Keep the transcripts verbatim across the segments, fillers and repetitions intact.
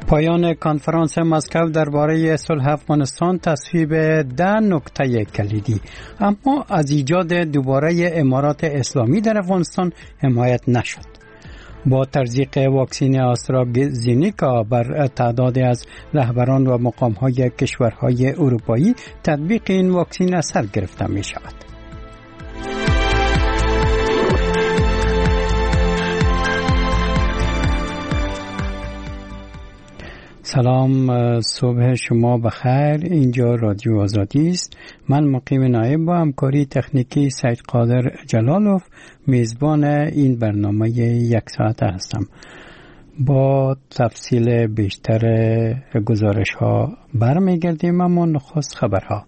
پایان کنفرانس مسکو درباره صلح افغانستان تصویب ده نکته کلیدی، اما از ایجاد دوباره امارات اسلامی در افغانستان حمایت نشد. با تزریق واکسن آسترازینیکا بر تعدادی از رهبران و مقام‌های کشورهای اروپایی تطبیق این واکسن اثر گرفته می شود. سلام، صبح شما بخیر. اینجا رادیو آزادی است. من مقیم نایب با همکاری تکنیکی سید قادر جلالوف میزبان این برنامه یک ساعته هستم. با تفصیل بیشتر گزارش ها برمیگردیم، اما نخست خبرها.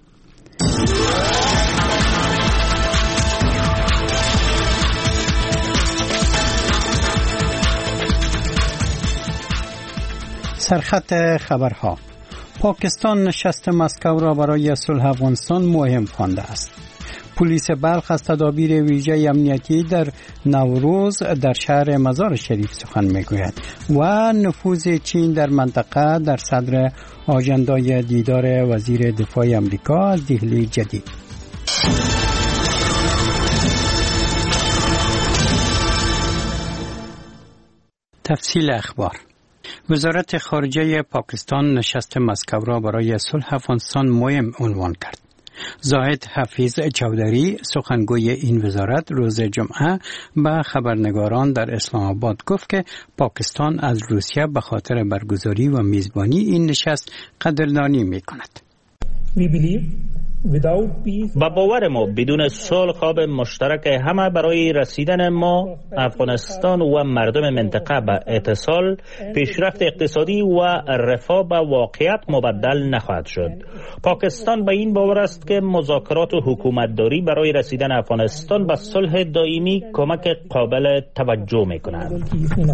سرخط خبرها: پاکستان نشست مسکو را برای صلح افغانستان مهم خوانده است. پلیس بلخ از تدابیر ویژه امنیتی در نوروز در شهر مزار شریف سخن میگوید و نفوذ چین در منطقه در صدر آژندای دیدار وزیر دفاع آمریکا از دهلی جدید. تفصیل اخبار: وزارت خارجه پاکستان نشست مسکو را برای صلح افغانستان مهم عنوان کرد. زاهد حفیظ چودری، سخنگوی این وزارت، روز جمعه به خبرنگاران در اسلام آباد گفت که پاکستان از روسیه به خاطر برگزاری و میزبانی این نشست قدردانی می‌کند. با باور ما بدون صلح خواب مشترک همه برای رسیدن ما، افغانستان و مردم منطقه به اتصال، پیشرفت اقتصادی و رفاه به واقعیت مبدل نخواهد شد. پاکستان به این باور است که مذاکرات و حکومتداری برای رسیدن افغانستان به صلح دائمی کمک قابل توجه می‌کند.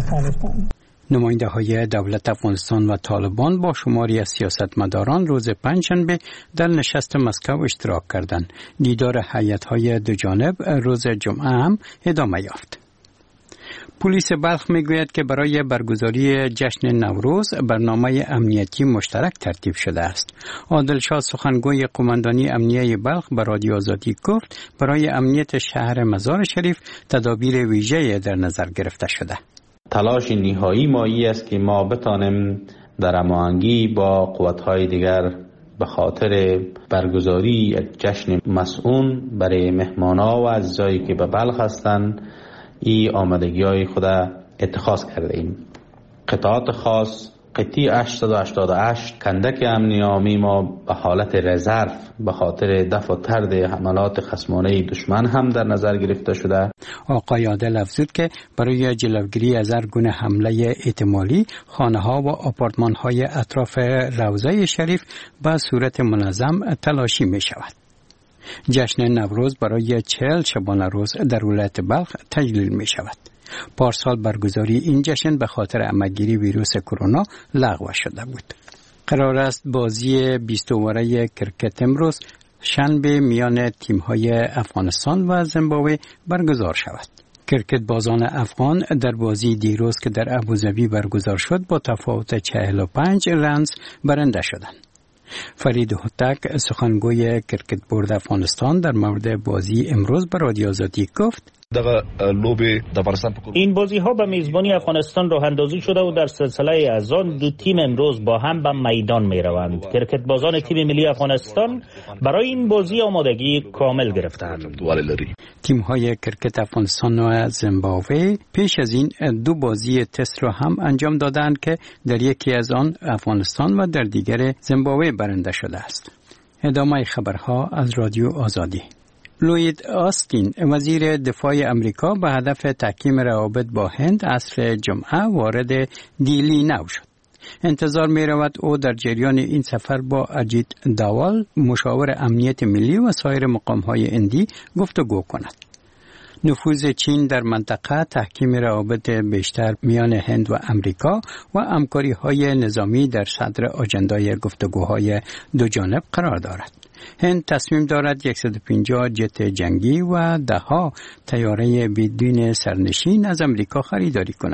نماینده های دولت افغانستان و طالبان با شماری از سیاستمداران روز پنجشنبه در نشست مسکو اشتراک کردند. دیدار هیئت‌های دو جانب روز جمعه هم ادامه یافت. پلیس بلخ میگوید که برای برگزاری جشن نوروز برنامه امنیتی مشترک ترتیب شده است. عادل شاه، سخنگوی قماندانی امنیه بلخ، به رادیو آزادی گفت برای امنیت شهر مزار شریف تدابیر ویژه‌ای در نظر گرفته شده. تلاش نهایی ما ای است که ما بتانیم در هماهنگی با قوت‌های دیگر به خاطر برگزاری جشن مسئون برای مهمان‌ها و عزیزایی که به بلخ هستند ای آمادگی‌های خود اتخاذ کرده ایم. قطعات خاص قطعی هشتصد و هشتاد و هشت کندک امنی عامی ما به حالت رزرو به خاطر دفع و طرد حملات خصمانه دشمن هم در نظر گرفته شده. آقای عادل افزود که برای جلوگیری از هر گونه حمله احتمالی خانه‌ها و آپارتمان‌های اطراف روضه شریف به صورت منظم تلاشی می شود. جشن نوروز برای چهل شبانه روز در ولایت بلخ تجلیل می شود. پارسال برگزاری این جشن به خاطر همه‌گیری ویروس کرونا لغو شده بود. قرار است بازی بیست اوره کرکت امروز شنبه میان تیم‌های افغانستان و زیمبابوه برگزار شود. کرکت بازان افغان در بازی دیروز که در ابوظبی برگزار شد با تفاوت چهل و پنج رنز برنده شدند. فرید هوتک، سخنگوی کرکت بورد افغانستان، در مورد بازی امروز به رادیو آزادی گفت این بازی ها به میزبانی افغانستان راه اندازی شده و در سلسله از آن دو تیم امروز با هم به میدان می روند. کرکت بازان تیم ملی افغانستان برای این بازی آمادگی کامل گرفتند. تیم های کرکت افغانستان و زیمبابوه پیش از این دو بازی تست را هم انجام دادند که در یکی از آن افغانستان و در دیگر زیمبابوه برنده شده است. ادامه خبرها از رادیو آزادی. لوید آستین، وزیر دفاع امریکا، به هدف تحکیم روابط با هند عصر جمعه وارد دیلی نو شد. انتظار می رود او در جریان این سفر با اجیت داوال، مشاور امنیت ملی و سایر مقام‌های هندی گفتگو کند. نفوذ چین در منطقه تحکیم روابط بیشتر میان هند و امریکا و همکاری‌های نظامی در صدر آژندای گفتگوهای دو جانب قرار دارد. هند تصمیم دارد صد و پنجاه جت جنگی و ده ها طیاره بدون سرنشین از امریکا خریداری کند.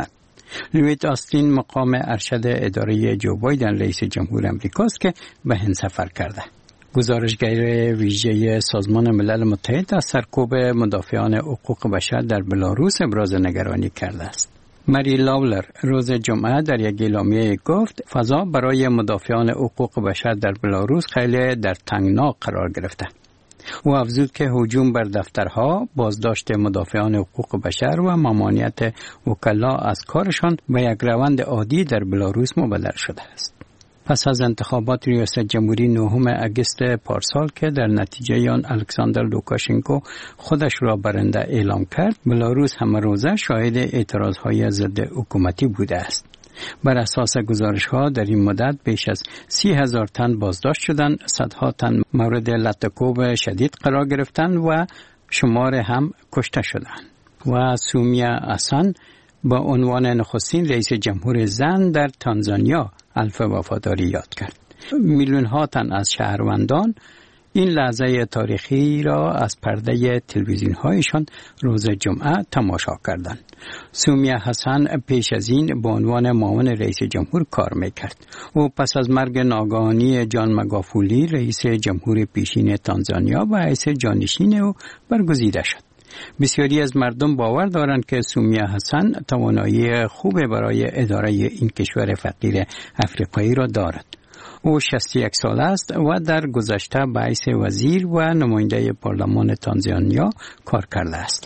لویت آستین مقام ارشد اداره جو بایدن رئیس جمهور امریکاست که به هند سفر کرده. گزارشگر ویژه سازمان ملل متحد از سرکوب مدافعان حقوق بشر در بلاروس ابراز نگرانی کرده است. مری لاولر روز جمعه در یک اعلامیه گفت فضا برای مدافعان حقوق بشر در بلاروس خیلی در تنگنا قرار گرفته. او افزود که هجوم بر دفترها، بازداشت مدافعان حقوق بشر و ممانعت وکلا از کارشان به یک روند عادی در بلاروس مبدل شده است. پس از انتخابات ریاست جمهوری نهم اگست پارسال که در نتیجه آن الکساندر لوکاشنکو خودش را برنده اعلام کرد، بلاروس همه روزه شاهد اعتراضهای ضد حکومتی بوده است. بر اساس گزارش‌ها در این مدت بیش از سی هزار تن بازداشت شدند، صدها تن مورد لطکوب شدید قرار گرفتند و شمار هم کشته شدند. و سومیا حسن با عنوان نخستین رئیس جمهور زن در تانزانیا الف وفاداری یاد کرد. میلیون ها تن از شهروندان این لحظه تاریخی را از پرده تلویزیون هایشان روز جمعه تماشا کردند. سومیا حسن پیش از این به عنوان معاون رئیس جمهور کار میکرد. او پس از مرگ ناگهانی جان مگافولی رئیس جمهور پیشین تانزانیا و حیث جانشین او برگزیده شد. بسیاری از مردم باور دارند که سومیا حسن توانایی خوب برای اداره این کشور فقیر افریقایی را دارد. او شصت و یک ساله است و در گذشته به حیث وزیر و نماینده پارلمان تانزانیا کار کرده است.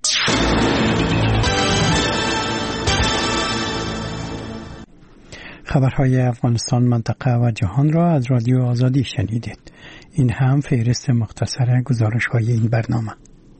خبرهای افغانستان، منطقه و جهان را از رادیو آزادی شنیدید. این هم فهرست مختصر گزارش‌های این برنامه.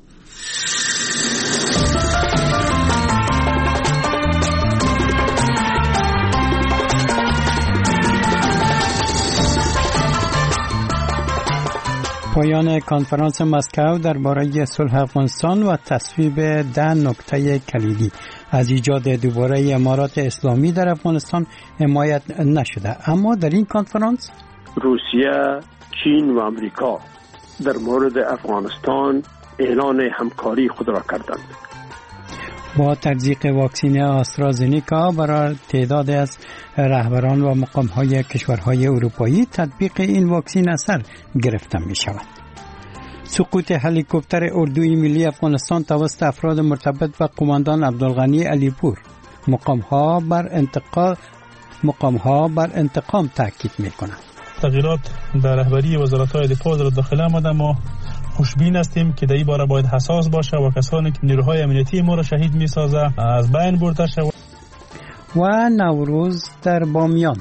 پایان کنفرانس مسکو درباره صلح افغانستان و تصویب ده نکته کلیدی از ایجاد دوباره امارات اسلامی در افغانستان حمایت نشده. اما در این کنفرانس روسیه، چین و امریکا در مورد افغانستان اعلان همکاری خود را کردند. با تزریق واکسن آسترازنیکا برای تعداد از رهبران و مقام‌های کشورهای اروپایی تطبیق این واکسن اثر گرفته می شود. سقوط هلیکوپتر اردوی ملی افغانستان توسط افراد مرتبط و قماندان عبدالغنی علیپور، مقام‌ها بر انتقام مقام‌ها بر انتقام تاکید می‌کنند. تغییرات در رهبری وزارت‌های دفاع و داخله آمده. ما خوشبین هستیم که در این باره باید حساس باشه و کسانی که نیروهای امنیتی ما را شهید می‌سازه از بین برده شود. و نوروز در بامیان.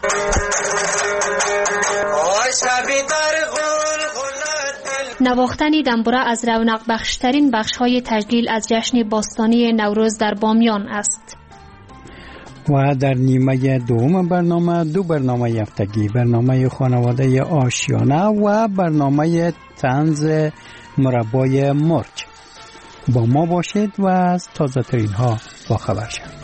نواختن دنبوره از رونق بخشترین بخش‌های تشکیل از جشن باستانی نوروز در بامیان است. و در نیمه دوم برنامه دو برنامه هفتگی، برنامه خانواده آشیانه و برنامه طنز مربای مرغ. با ما باشید و از تازه ترین ها با خبر شوید.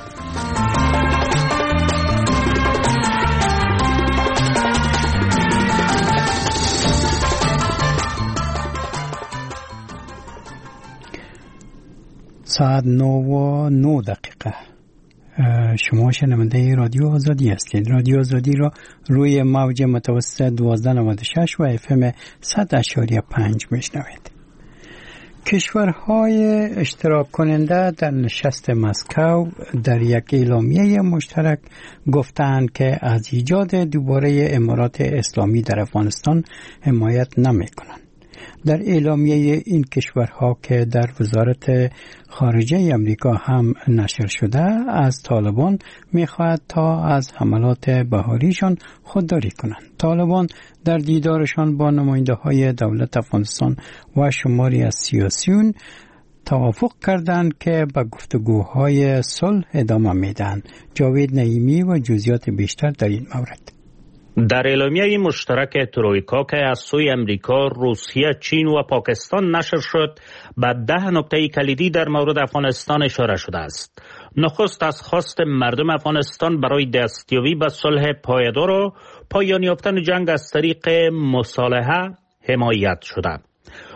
ساعت نو و نو دقیقه. شما شنونده رادیو آزادی هستید. رادیو آزادی را روی موج متوسط دوازده نود و شش و اف ام صد اشاریه پنج میشنوید. کشورهای اشتراک کننده در نشست مسکو در یک اعلامیه مشترک گفتند که از ایجاد دوباره امارات اسلامی در افغانستان حمایت نمی‌کنند. در اعلامیه این کشورها که در وزارت خارجه امریکا هم نشر شده، از طالبان می‌خواهد تا از حملات بهاریشان خودداری کنند. طالبان در دیدارشان با نماینده‌های دولت افغانستان و شماری از سیاسیون توافق کردند که به گفتگوهای صلح ادامه میدهند. جاوید نعیمی و جزئیات بیشتر در این مورد. در اعلامیه مشترک ترویکا که از سوی امریکا، روسیه، چین و پاکستان نشر شد، به ده نکته کلیدی در مورد افغانستان اشاره شده است. نخست از خواست مردم افغانستان برای دستیابی به صلح پایدار و پایان یافتن جنگ از طریق مصالحه حمایت شده.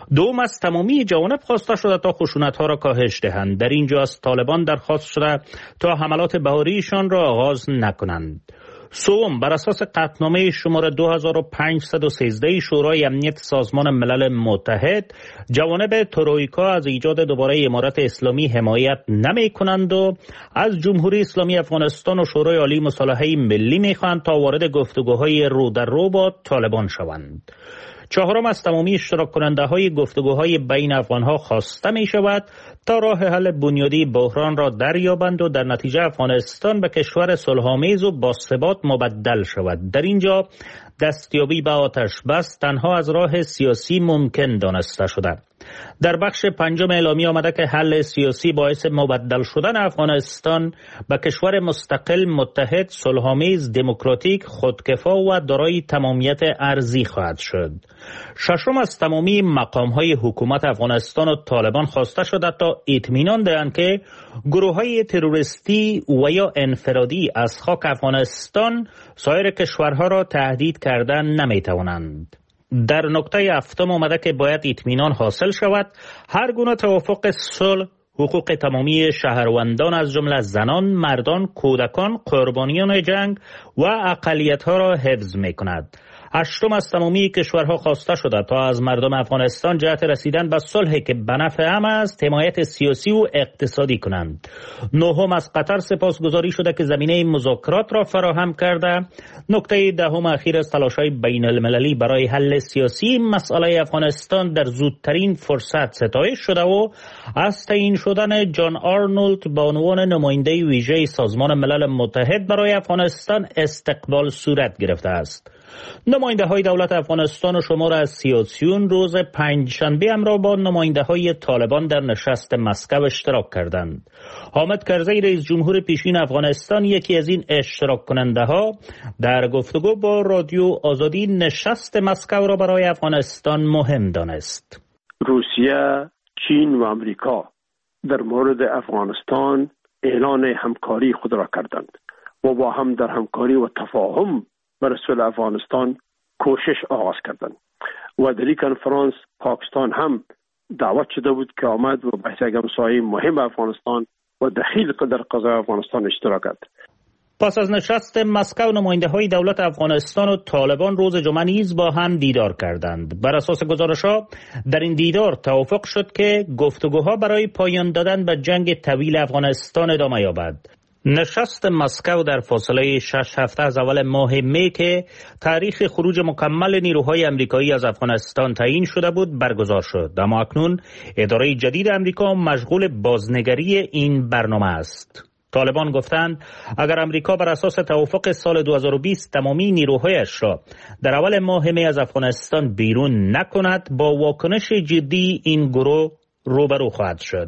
دوم از تمامی جوانب خواسته شده تا خشونت‌ها را کاهش دهند. در اینجا از طالبان درخواست شده تا حملات بهاریشان را آغاز نکنند. سوم، بر اساس قطعنامه شماره دو هزار و پانصد و سیزده شورای امنیت سازمان ملل متحد، جوانب ترویکا از ایجاد دوباره امارت اسلامی حمایت نمی کنند و از جمهوری اسلامی افغانستان و شورای عالی مصالحه ملی می خواهند تا وارد گفتگوهای رو در رو با طالبان شوند. چهارم، از تمامی اشتراک کننده های گفتگوهای بین افغان ها خواسته می شود تا راه حل بنیادی بحران را دریابند و در نتیجه افغانستان به کشور صلح‌آمیز و باثبات مبدل شود. در اینجا دستیابی به آتش بس تنها از راه سیاسی ممکن دانسته شده. در بخش پنجم اعلامیه آمده که حل سیاسی باعث مبدل شدن افغانستان به کشور مستقل، متحد، صلح‌آمیز، دموکراتیک، خودکفا و دارای تمامیت ارضی خواهد شد. ششم، از تمامی مقام‌های حکومت افغانستان و طالبان خواسته شده تا اطمینان دهند که گروه‌های تروریستی و یا انفرادی از خاک افغانستان سایر کشورها را تهدید کردن نمی‌توانند. در نکته هفتم آمده که باید اطمینان حاصل شود هر گونه توافق صلح حقوق تمامی شهروندان از جمله زنان، مردان، کودکان، قربانیان جنگ و اقلیت‌ها را حفظ می‌کند. هشتم، از تمامی کشورها خواسته شده تا از مردم افغانستان جهت رسیدن به صلحی که به نفع همه است حمایت سیاسی و اقتصادی کنند. نهم، از قطر سپاسگزاری شده که زمینه مذاکرات را فراهم کرده. نکته دهم اخیر از تلاش‌های بین المللی برای حل سیاسی مسئله افغانستان در زودترین فرصت ستایش شده و از تعیین شدن جان آرنولد به عنوان نماینده ویژه سازمان ملل متحد برای افغانستان استقبال صورت گرفته است. نماینده های دولت افغانستان و شمار از سیاسیون روز پنجشنبه همراه با نماینده های طالبان در نشست مسکو اشتراک کردند. حامد کرزی رئیس جمهور پیشین افغانستان یکی از این اشتراک کننده ها در گفتگو با رادیو آزادی نشست مسکو را برای افغانستان مهم دانست. روسیه، چین و امریکا در مورد افغانستان اعلان همکاری خود را کردند و با هم در همکاری و تفاهم برای صلح افغانستان کوشش آغاز کردند و در این کنفرانس پاکستان هم دعوت شده بود که آمد و بحث همسایه مهم افغانستان و دخیل در قضای افغانستان اشتراک کرد. پس از نشست مسکو نماینده های دولت افغانستان و طالبان روز جمعه نیز با هم دیدار کردند. بر اساس گزارش‌ها در این دیدار توافق شد که گفتگوها برای پایان دادن به جنگ طویل افغانستان ادامه یابد. نشست مسکو در فاصله شش هفته از اول ماه می که تاریخ خروج مکمل نیروهای امریکایی از افغانستان تعیین شده بود برگزار شد، اما اکنون اداره جدید امریکا مشغول بازنگری این برنامه است. طالبان گفتند اگر امریکا بر اساس توافق سال دو هزار و بیست تمامی نیروهایش را در اول ماه می از افغانستان بیرون نکند با واکنش جدی این گروه روبرو خواهد شد.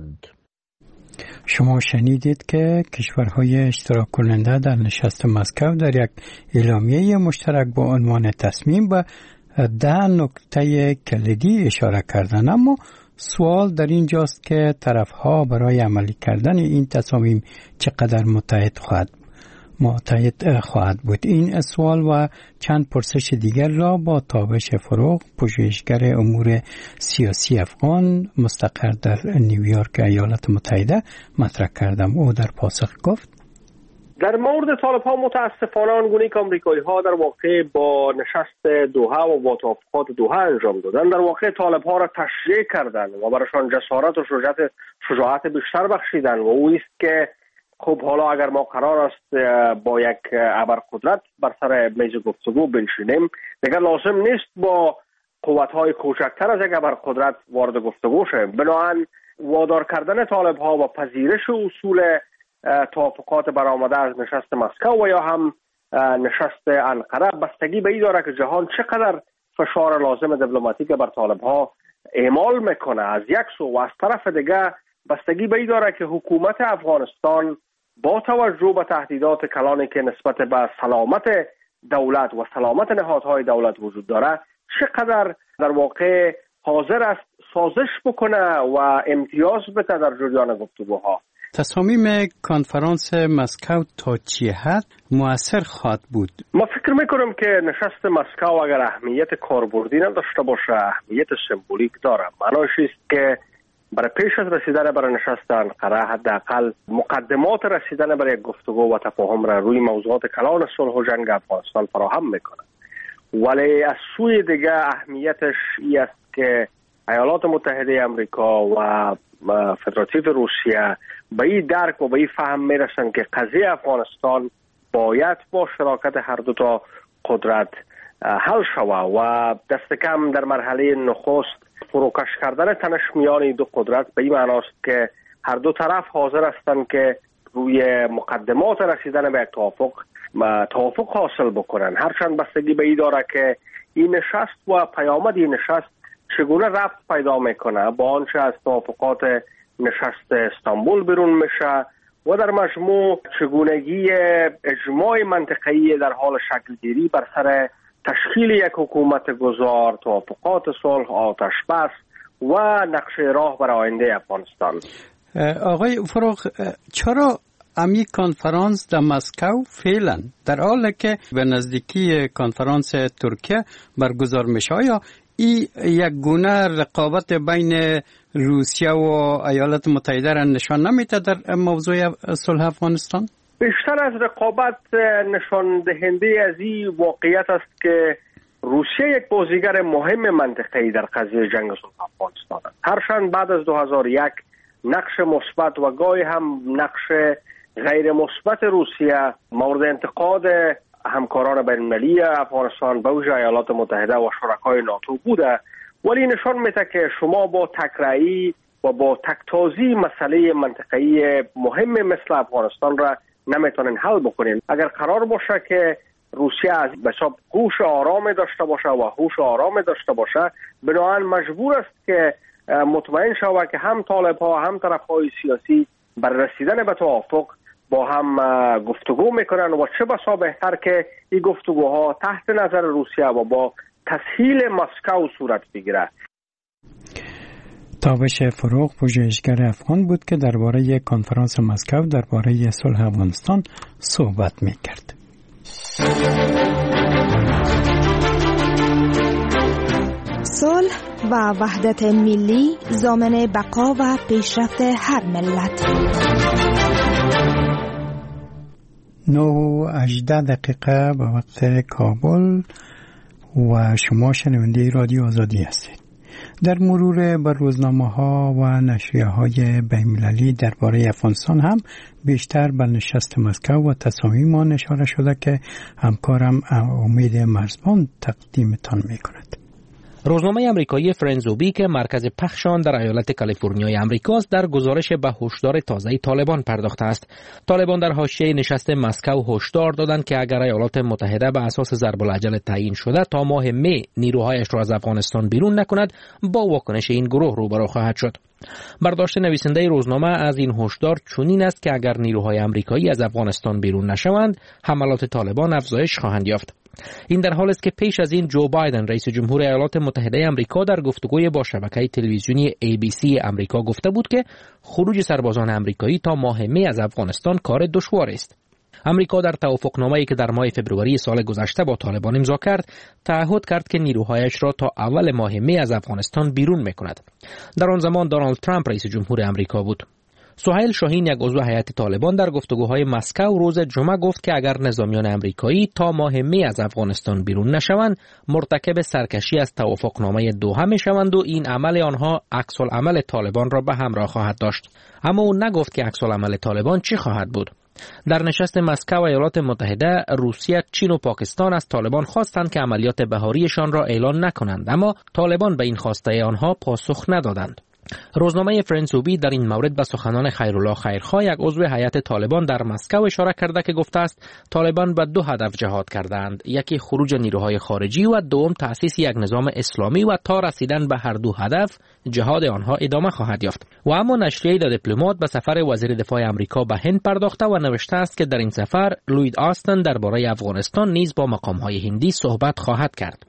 شما شنیدید که کشورهای اشتراک کننده در نشست مسکو در یک اعلامیه مشترک با عنوان تصمیم به ده نکته کلیدی اشاره کردند، اما سوال در اینجاست که طرفها برای عملی کردن این تصامیم چقدر متحد خواهد متحد خواهد بود. این سوال و چند پرسش دیگر را با تابش فروغ، پژوهشگر امور سیاسی افغان مستقر در نیویورک ایالات متحده مطرح کردم. او در پاسخ گفت در مورد طالب‌ها متاسفانه آنگونه که آمریکایی‌ها در واقع با نشست دوحه و با توافقات دوحه انجام دادن، در واقع طالب‌ها را تشجیع کردند و برایشان جسارت و شجاعت شجاعت بیشتر بخشیدند و او است که خب حالا اگر ما قرار است با یک ابرقدرت بر سر میز گفتگو بنشینیم، دیگر لازم نیست با قوت‌های کوچکتر از یک ابرقدرت وارد گفتگو شویم. بنابراین وادار کردن طالب‌ها و پذیرش اصول توافقات برآمده از نشست مسکو و یا هم نشست انقره بستگی به این داره که جهان چقدر فشار لازم دیپلماتیک بر طالب‌ها اعمال میکنه از یک سو، و از طرف دیگه بستگی به این داره که حکومت افغانستان با توجه به تهدیدات کلانی که نسبت به سلامت دولت و سلامت نهادهای دولت وجود داره چقدر در واقع حاضر است سازش بکنه و امتیاز بده در جریان گفتگوها. تصامیم کنفرانس مسکو تا چه حد مؤثر خواهد بود؟ ما فکر میکنم که نشست مسکو اگر اهمیت کاربردی نداشته باشه، اهمیت سمبولیک داره. معناش است که برای پیش از رسیدن برای نشست انقره حداقل مقدمات رسیدن برای گفتگو و تفاهم را روی موضوعات کلان صلح و جنگ افغانستان فراهم میکنه. ولی از سوی دیگه اهمیتش این است که ایالات متحده امریکا و فدراتیو روسیه به این درک و به این فهم میرسن که قضیه افغانستان باید با شراکت هر دو تا قدرت حل شوه و دست کم در مرحله نخست فروکش کردن تنش میان دو قدرت به این معناست که هر دو طرف حاضر هستند که روی مقدمات رسیدن به یک توافق توافق حاصل بکنن. هرچند بستگی به این داره که این نشست و پیامد این نشست چگونه ربط پیدا میکنه با آنچه از توافقات نشست استانبول بیرون میشه و در مجموع چگونگی اجماع منطقه‌ای در حال شکل گیری بر سر تشکیل یک حکومت گذار، توافقات صلح، آتش بس و نقشه راه برای آینده افغانستان. آقای فروغ، چرا امی کنفرانس در مسکو فعلا در حالی که به نزدیکی کنفرانس ترکیه برگزار میشه، یا این یک گونه رقابت بین روسیه و ایالات متحده را نشان نمیده در موضوع صلح افغانستان؟ بیشتر از رقابت نشان دهنده از این واقعیت است که روسیه یک بازیگر مهم منطقه‌ای در قضیه جنگ صلح افغانستان است. هرچند بعد از دو هزار و یک نقش مثبت و گاهی هم نقش غیر مثبت روسیه مورد انتقاد همکاران بین‌المللی افغانستان به ویژه ایالات متحده و شرکای ناتو بوده، ولی نشان میده که شما با تکراری و با تکتازی مسئله منطقه‌ای مهم مثل افغانستان را نمیتونین حل بکنین. اگر قرار باشه که روسیه از حساب هوش آرام داشته باشه و هوش آرام داشته باشه، بنابراین مجبور است که مطمئن شود که هم طالب‌ها هم طرف‌های سیاسی بر رسیدن به توافق با هم گفتگو میکنن و چه بسا بهتر که این گفتگوها تحت نظر روسیه و با تسهیل مسکو صورت بگیره. تابش فروغ، پژوهشگر افغان بود که درباره کنفرانس مسکو درباره صلح افغانستان صحبت میکرد. صلح و وحدت ملی ضامن بقا و پیشرفت هر ملت. نه و هجده دقیقه به وقت کابل و شما شنونده رادیو آزادی هستید. در مرور بر روزنامه‌ها و نشریه‌های بین‌المللی درباره افغانستان هم بیشتر بر نشست مسکو و تصامیم آن اشاره شده که همکارم امید مرزبان تقدیمتان می‌کند. روزنامه آمریکایی فرنزوبی که مرکز پخش آن در ایالت کالیفرنیای آمریکاست در گزارش به هشدار تازه طالبان پرداخته است. طالبان در حاشیه نشست مسکو هشدار دادند که اگر ایالات متحده به اساس ضرب العجل تعیین شده تا ماه می نیروهایش را از افغانستان بیرون نکند، با واکنش این گروه روبرو خواهد شد. برداشت نویسنده روزنامه از این هشدار چنین است که اگر نیروهای آمریکایی از افغانستان بیرون نشوند، حملات طالبان افزایش خواهند یافت. این در حالی است که پیش از این جو بایدن رئیس جمهور ایالات متحده آمریکا در گفتگوی با شبکه تلویزیونی ای بی سی آمریکا گفته بود که خروج سربازان آمریکایی تا ماه می از افغانستان کار دشوار است. آمریکا در توافقنامه‌ای که در ماه فوریه سال گذشته با طالبان امضا کرد، تعهد کرد که نیروهایش را تا اول ماه می از افغانستان بیرون می‌کند. در آن زمان دونالد ترامپ رئیس جمهور آمریکا بود. سهیل شاهین، یک عضو هیئت طالبان، در گفتگوهای مسکو روز جمعه گفت که اگر نظامیان آمریکایی تا ماه می از افغانستان بیرون نشوند، مرتکب سرکشی از توافقنامه دوحه میشوند و این عمل آنها عکس العمل طالبان را به همراه خواهد داشت. اما او نگفت که عکس العمل طالبان چی خواهد بود. در نشست مسکو ایالات متحده، روسیه، چین و پاکستان از طالبان خواستند که عملیات بهاریشان را اعلان نکنند، اما طالبان به این خواسته آنها پاسخ ندادند. روزنامه فرنسوبی در این مورد به سخنان خیرالله خیرخواه، یک عضو هیئت طالبان در مسکو، اشاره کرده که گفته است طالبان به دو هدف جهاد کردند: یکی خروج نیروهای خارجی و دوم تأسیس یک نظام اسلامی، و تا رسیدن به هر دو هدف جهاد آنها ادامه خواهد یافت. و اما نشریه د دیپلمات به سفر وزیر دفاع آمریکا به هند پرداخته و نوشته است که در این سفر لوید آستن درباره افغانستان نیز با مقام‌های هندی صحبت خواهد کرد.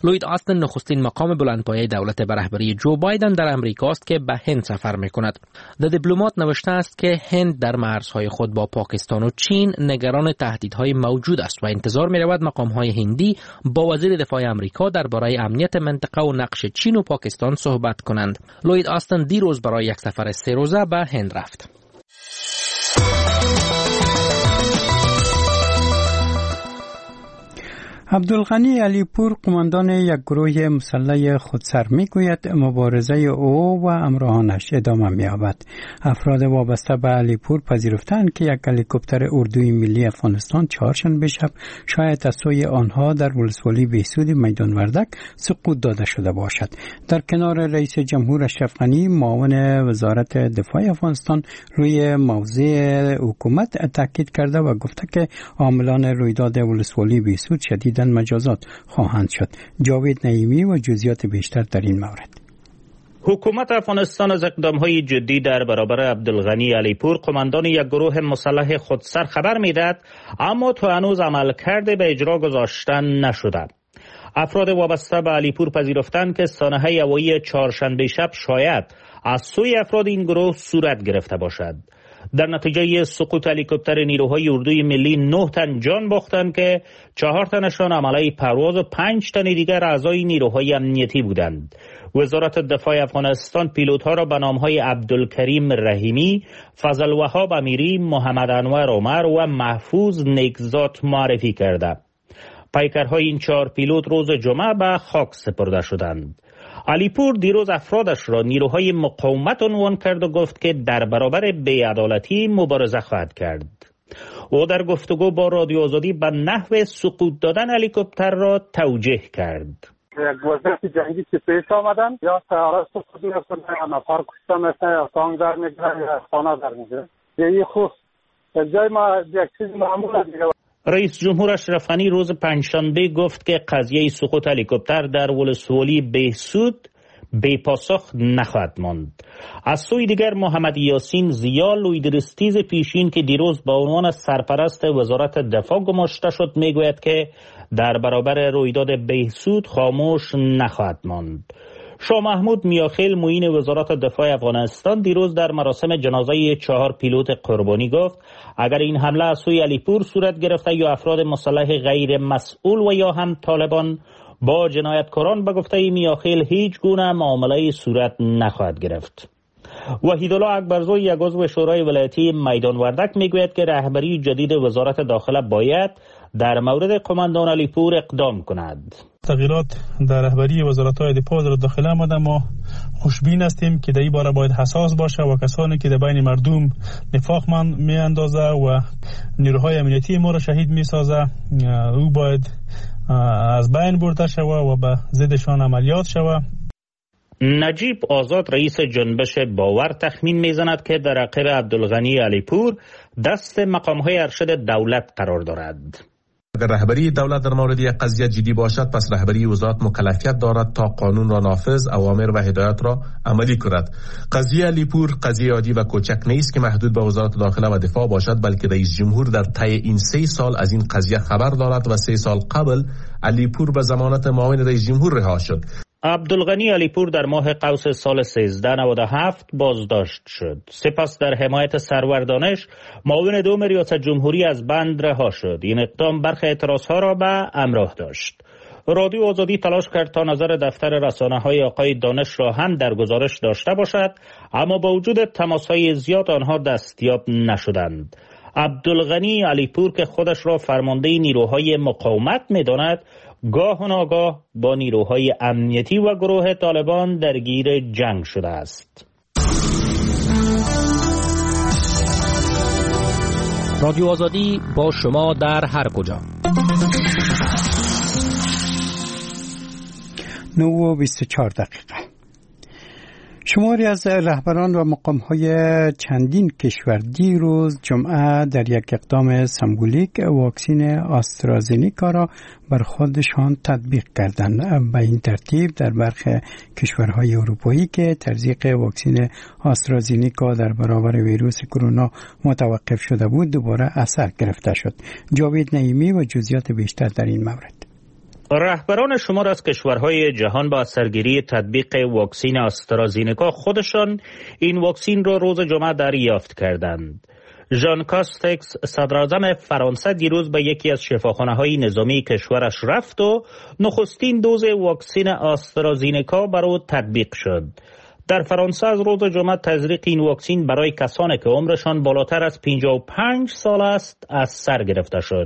لوید آستن نخستین مقام بلندپایه دولت به رهبری جو بایدن در امریکا است که به هند سفر می‌کند. د دیپلمات نوشته است که هند در مرزهای خود با پاکستان و چین نگران تهدیدهای موجود است و انتظار می‌رود مقام‌های هندی با وزیر دفاع امریکا درباره امنیت منطقه و نقش چین و پاکستان صحبت کنند. لوید آستن دیروز برای یک سفر سه روزه به هند رفت. عبدالغنی علیپور قماندان یک گروه مسلح خودسر میگوید مبارزه او و همراهانش ادامه می‌یابد. افراد وابسته به علیپور پذیرفتند که یک هلیکوپتر اردوی ملی افغانستان چهارشنبه شب شاید از سوی آنها در ولسوالی بهسود میدان وردک سقوط داده شده باشد. در کنار رئیس جمهور اشرف غنی، معاون وزارت دفاع افغانستان روی موضع حکومت تاکید کرده و گفته که عاملان رویداد ولسوالی بهسود شدید مجازات خواهند شد. جاوید نعیمی و جزئیات بیشتر در این مورد. حکومت افغانستان از اقدام‌های جدی در برابر عبدالغنی علیپور قماندان یک گروه مسلح خودسر خبر می‌دهد، اما تا هنوز عملکرد به اجرا گذاشتن نشده. افراد وابسته به علیپور پذیرفتند که سانحه هوایی چهارشنبه شب شاید از سوی افراد این گروه صورت گرفته باشد. در نتیجه سقوط هلیکوپتر نیروهای اردوی ملی نه تن جان باختند که چهار تنشان عمله پرواز و پنج تن دیگر اعضای نیروهای امنیتی بودند. وزارت دفاع افغانستان پیلوت‌ها را به نام‌های عبدالکریم رحیمی، فضل وهاب امیری، محمد انور عمر و محفوظ نیکزاد معرفی کرده. پیکرهای این چهار پیلوت روز جمعه به خاک سپرده شدند. علیپور دیروز افرادش را نیروهای مقاومت عنوان کرد و گفت که در برابر بی‌عدالتی مبارزه خواهد کرد. او در گفتگو با رادیو آزادی به نحو سقوط دادن هلیکوپتر را توجیه کرد. یک وضعیت جنگی که پیش آمدن، یا سیاره سقوط میکنه، یا نفر کشته میشه، یا تانک در میگیره، یا خانه در میگیره. یه خوب جای ما یک چیز معمول دیگه. رئیس جمهور اشرف غنی روز پنجشنبه گفت که قضیه سقوط هلیکوپتر در ولسوالی بهسود بی پاسخ نخواهد ماند. از سوی دیگر محمد یاسین زیا لویدرستیز پیشین که دیروز با عنوان سرپرست وزارت دفاع گماشته شد میگوید که در برابر رویداد بهسود خاموش نخواهد ماند. شاه محمود میاخیل معین وزارت دفاع افغانستان دیروز در مراسم جنازه چهار پیلوت قربانی گفت اگر این حمله از سوی علیپور صورت گرفته یا افراد مسلح غیر مسئول و یا هم طالبان با جنایتکاران به گفته میاخیل هیچ گونه معامله صورت نخواهد گرفت. وحیدالله اکبرزوی یک عضو شورای ولایتی میدان وردک میگوید که رهبری جدید وزارت داخله باید در مورد قماندان علیپور اقدام کند. تغییرات در رهبری وزارت‌های دفاع و داخله آمده، ما خوشبین هستیم که در این باره باید حساس باشه و کسانی که در بین مردم نفاق من میاندازه و نیروهای امنیتی ما را شهید میسازه او باید از بین برده شوه و به ضدشان عملیات شوه. نجیب آزاد رئیس جنبش باور تخمین میزند که در عقب عبدالغنی علیپور دست مقام‌های ارشد دولت قرار دارد. اگر رهبری دولت در مورد یک قضیه جدی باشد، پس رهبری وزارت مکلفیت دارد تا قانون را نافذ، اوامر و هدایت را عملی کند. قضیه علیپور قضیه عادی و کوچک نیست که محدود به وزارت داخله و دفاع باشد، بلکه رئیس جمهور در طی این سه سال از این قضیه خبر دارد و سه سال قبل علیپور به ضمانت معاون رئیس جمهور رها شد. عبدالغنی علیپور در ماه قوس سال سیزده نود و هفت بازداشت شد. سپس در حمایت سرور دانش معاون دوم ریاست جمهوری از بند رها شد. این اقدام برخی اعتراضها را به همراه داشت. رادیو آزادی تلاش کرد تا نظر دفتر رسانه‌های آقای دانش را هم در گزارش داشته باشد، اما با وجود تماس‌های زیاد آنها دستیاب نشدند. عبدالغنی علیپور که خودش را فرمانده نیروهای مقاومت می‌داند، گاه و ناگاه با نیروهای امنیتی و گروه طالبان درگیر جنگ شده است. رادیو آزادی با شما در هر کجا. نه و بیست و چهار دقیقه. شماری از رهبران و مقام‌های چندین کشور دیروز جمعه در یک اقدام سمبولیک واکسن آسترازنیکا را بر خودشان تطبیق کردند. به این ترتیب در برخی کشورهای اروپایی که تزریق واکسن آسترازنیکا در برابر ویروس کرونا متوقف شده بود دوباره اثر گرفته شد. جاوید نعیمی و جزئیات بیشتر در این مورد. رهبران شمار از کشورهای جهان با سرگیری تطبیق واکسن آسترازینکا خودشان این واکسن را روز جمعه دریافت کردند. ژان کاستکس صدراعظم فرانسه دیروز به یکی از شفاخانه‌های نظامی کشورش رفت و نخستین دوز واکسن آسترازینکا بر او تطبیق شد. در فرانسه از روز جمعه تزریق این واکسن برای کسانی که عمرشان بالاتر از پنجاه و پنج سال است از سر گرفته شد.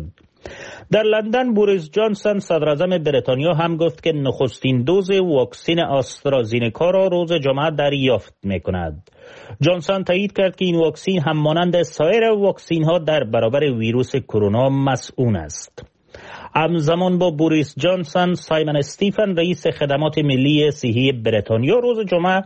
در لندن بوریس جانسون صدراعظم بریتانیا هم گفت که نخستین دوز واکسن آسترازینکا را روز جمعه دریافت می‌کند. جانسون تایید کرد که این واکسن هم مانند سایر واکسن ها در برابر ویروس کرونا مسئول است. همزمان با بوریس جانسون، سایمون استیفن رئیس خدمات ملی صحی بریتانیا روز جمعه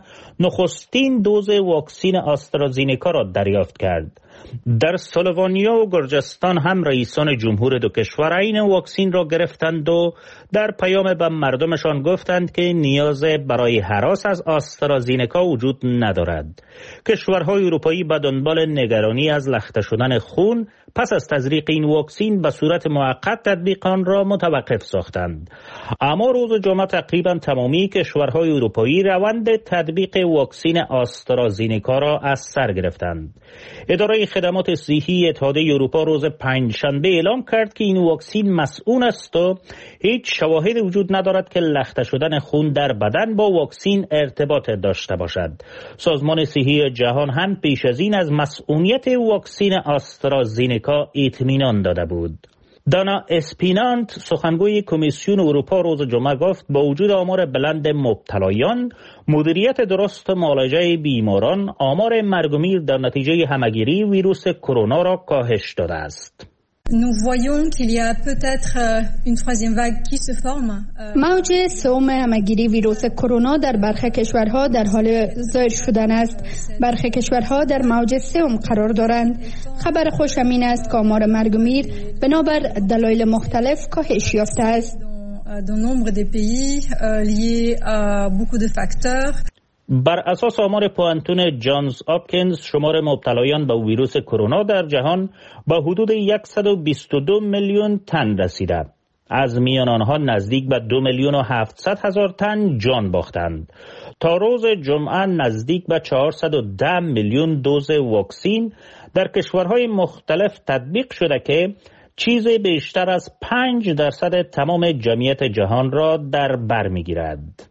نخستین دوز واکسن آسترازینکا را دریافت کرد. در سلوونیا و گرجستان هم رئیسان جمهور دو کشور این واکسن را گرفتند و در پیام به مردمشان گفتند که نیاز برای هراس از آسترازینکا وجود ندارد. کشورهای اروپایی به دنبال نگرانی از لخته شدن خون پس از تزریق این واکسن به صورت موقت تطبیق آن را متوقف ساختند. اما روز جمعه تقریبا تمامی کشورهای اروپایی روند تطبیق واکسن آسترازینکا را از سر گرفتند. اداره خدمات صحی اتحادیه اروپا روز پنجشنبه اعلام کرد که این واکسن مسئول است و هیچ شواهدی وجود ندارد که لخته شدن خون در بدن با واکسن ارتباط داشته باشد. سازمان صحی جهان هم پیش از این از مسئولیت واکسن آسترازینکا اطمینان داده بود. دانا اسپینانت سخنگوی کمیسیون اروپا روز جمعه گفت با وجود آمار بلند مبتلایان، مدیریت درست معالجه بیماران آمار مرگ و میر در نتیجه همگیری ویروس کرونا را کاهش داده است. Nous voyons qu'il y a peut-être une troisième vague qui se forme. موج سوم همگیری ویروس کرونا در برخی کشورها در حال ظاهر شدن است. برخی کشورها در موج سوم قرار دارند. خبر خوش این است که آمار مرگ و میر بنابر دلایل مختلف کاهش یافته است. Dans nombre des pays liés à beaucoup de facteurs. بر اساس آمار پوانتون جانز آپکینز شمار مبتلایان به ویروس کرونا در جهان به حدود صد و بیست و دو میلیون تن رسیده. از میان آنها نزدیک به دو میلیون و هفتصد هزار تن جان باختند. تا روز جمعه نزدیک به چهارصد و ده میلیون دوز واکسن در کشورهای مختلف تطبیق شده که چیزی بیشتر از پنج درصد تمام جمعیت جهان را در بر میگیرد.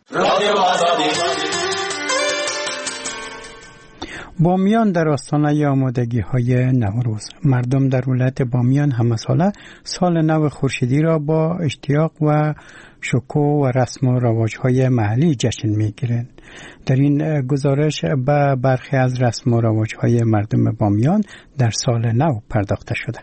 بامیان در آستانه آمادگی های نوروز. مردم در ولایت بامیان همه ساله سال نو خورشیدی را با اشتیاق و شکوه و رسم و رواج های محلی جشن می گیرند. در این گزارش به برخی از رسم و رواج های مردم بامیان در سال نو پرداخته شده.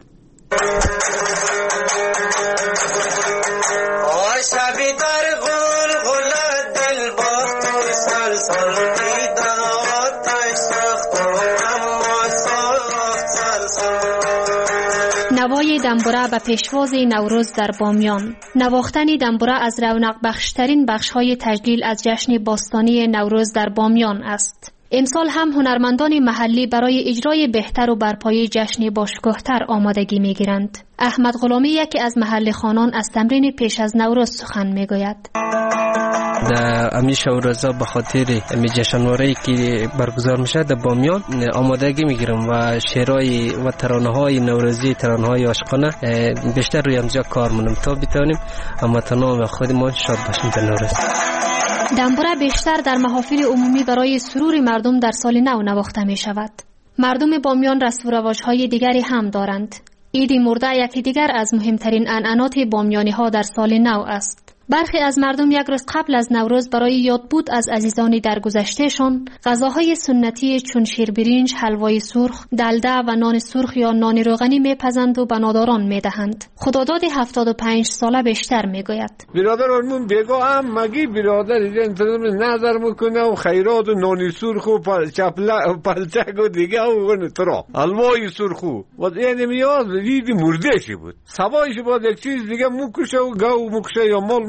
نوای دنبوره به پیشواز نوروز در بامیان. نواختن دنبوره از رونق بخشترین بخش‌های تجلیل از جشن باستانی نوروز در بامیان است. امسال هم هنرمندان محلی برای اجرای بهتر و برپایی جشن باشکوه‌تر آمادگی می‌گیرند. احمد غلامی یکی از محل خانان از تمرین پیش از نوروز سخن می‌گوید. در امی شوروزا به خاطر امی جشنواره‌ای که برگزار میشه در بامیان آمادگی میگیرم و شعرهای و ترانه‌های نوروزی، ترانه‌های عاشقانه بیشتر روی امجا کار می‌کنم تا بتونیم اما تنها خودمون شاد باشیم در نوروز. دنبوره بیشتر در محافل عمومی برای سرور مردم در سال نو نواخته می شود. مردم بامیان رسم و رواج‌های دیگری هم دارند. عید مرده یکی دیگر از مهمترین عنعنات بامیانی ها در سال نو است. برخی از مردم یک روز قبل از نوروز برای یادبود از عزیزانی درگذشتهشان غذاهای سنتی چون شیربرنج، حلوای سرخ، دلده و نان سرخ یا نان روغنی میپزند و به ناداران میدهند. خداداد هفتاد و پنج ساله بیشتر میگوید: برادرمون بگو هم مگی برادر انتظار نظر میکنه و خیرات و نان سرخ و پلچک و دیگه و ترا حلوای سرخ و یعنی میاد عید مرده شی بود. سوایش بود یک چیز دیگه مکشه و گاو مکشه یا مال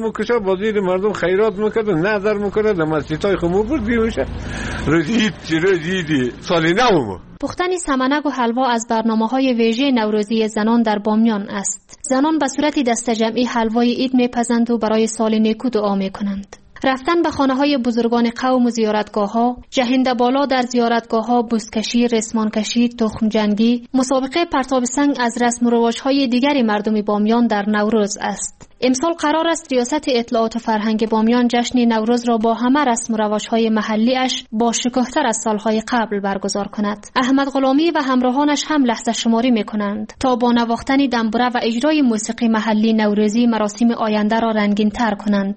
میکشه بازی مردم خیرات میکرد و نظر میکنه در مسجدهای خمو بردی میشه رزید چی رزیدی سال نو. پختن سمنک و حلوا از برنامه‌های ویژه نوروزی زنان در بامیان است. زنان به صورت دسته جمعی حلوای عید میپزند و برای سال نیکو دعا میکنند. رفتن به خانه‌های بزرگان قوم و زیارتگاه‌ها، جهنده بالا در زیارتگاه‌ها، بزکشی، رسمانکشی، تخم جنگی، مسابقه پرتاب سنگ از رسم و رواج‌های دیگر مردم بامیان در نوروز است. امسال قرار است ریاست اطلاعات و فرهنگ بامیان جشن نوروز را با همه رسم و رواج‌های محلی‌اش با شکوه‌تر از سال‌های قبل برگزار کند. احمد غلامی و همراهانش هم لحظه شماری می‌کنند تا با نواختن دنبوره و اجرای موسیقی محلی نوروزی مراسم آینده را رنگین‌تر کنند.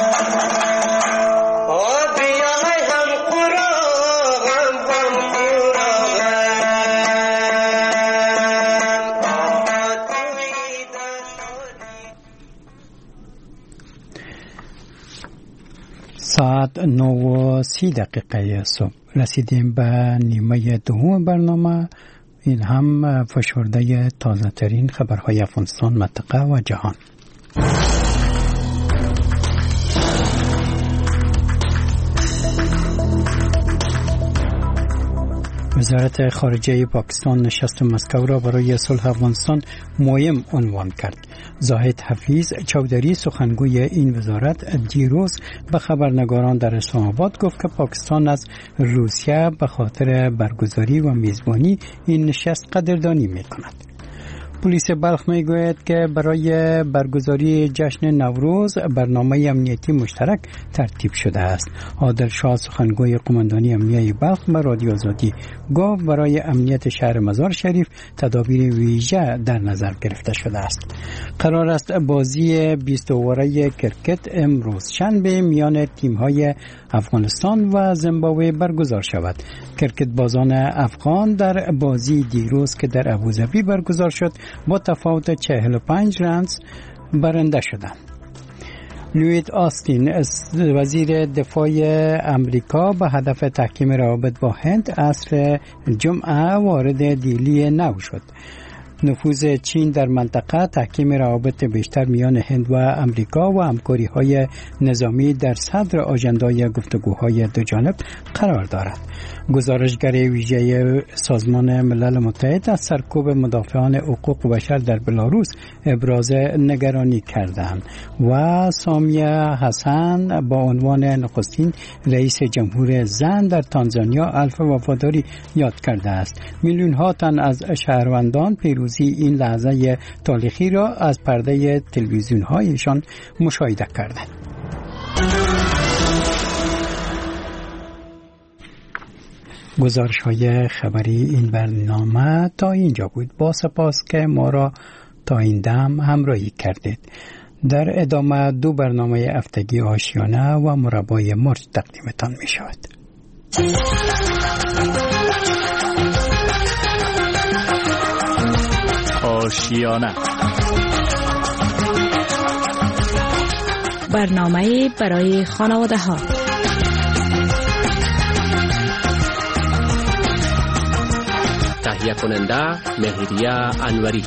ساعت نه و سی دقیقه صبح رسیدیم به نیمه دوم برنامه. این هم فشرده تازه ترین خبرهای افغانستان، منطقه و جهان. وزارت خارجه پاکستان نشست مسکو را برای صلح افغانستان مهم عنوان کرد. زاهد حفیظ چودری سخنگوی این وزارت دیروز به خبرنگاران در اسلام آباد گفت که پاکستان از روسیه به خاطر برگزاری و میزبانی این نشست قدردانی می‌کند. پلیس بلخ میگوید که برای برگزاری جشن نوروز برنامه امنیتی مشترک ترتیب شده است. عادل شاه سخنگوی قماندانی امنیه بلخ به رادیو آزادی گفت برای امنیت شهر مزار شریف تدابیر ویژه در نظر گرفته شده است. قرار است بازی بیست اووره کرکت امروز شنبه میان تیم‌های افغانستان و زیمبابوه برگزار شود. کرکت بازان افغان در بازی دیروز که در ابوظبی برگزار شد با تفاوت چهل و پنج رنز برنده شدند. لوید آستین وزیر دفاع امریکا به هدف تحکیم روابط با هند عصر جمعه وارد دیلی نو شد. نفوذ چین در منطقه تحکیم روابط بیشتر میان هند و امریکا و همکاری‌های نظامی در صدر آژندای گفتگوهای دو جانب قرار دارد. گزارشگر ویژه سازمان ملل متحد از سرکوب مدافعان حقوق بشر در بلاروس ابراز نگرانی کردند و سامیه حسن با عنوان نخستین رئیس جمهور زن در تانزانیا الف وفاداری یاد کرده است. میلیون ها تن از شهروندان پیروزی این لحظه تاریخی را از پرده تلویزیون هایشان مشاهده کردند. گزارش های خبری این برنامه تا اینجا بود. با سپاس که ما را تا این دم همراهی کردید. در ادامه دو برنامه هفتگی آشیانه و مربای مرغ تقدیمتان می شود. آشیانه برنامه برای خانواده ها. تهیه کننده مهریه انوری.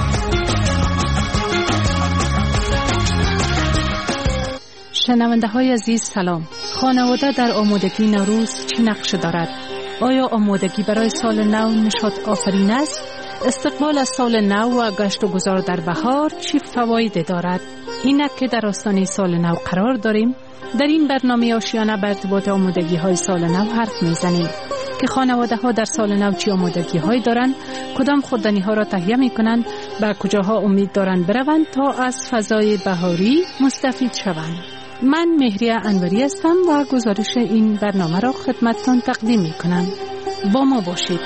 شنونده های عزیز سلام. خانواده در آمادگی نوروز چه نقش دارد؟ آیا آمادگی برای سال نو نشاط آفرین است؟ استقبال از سال نو و گشت و گذار در بهار چه فوایدی دارد؟ اینک که در آستانه سال نو قرار داریم. در این برنامه آشیانه بر ارتباط آمادگی های سال نو حرف میزنیم که خانواده ها در سال نو چه آمادگی هایی دارند، کدام خوردنی ها را تهیه می کنند، به کجاها امید دارند بروند تا از فضای بهاری مستفید شوند. من مهریه انوری هستم و گزارش این برنامه را خدمتتان تقدیم می کنم. با ما باشید.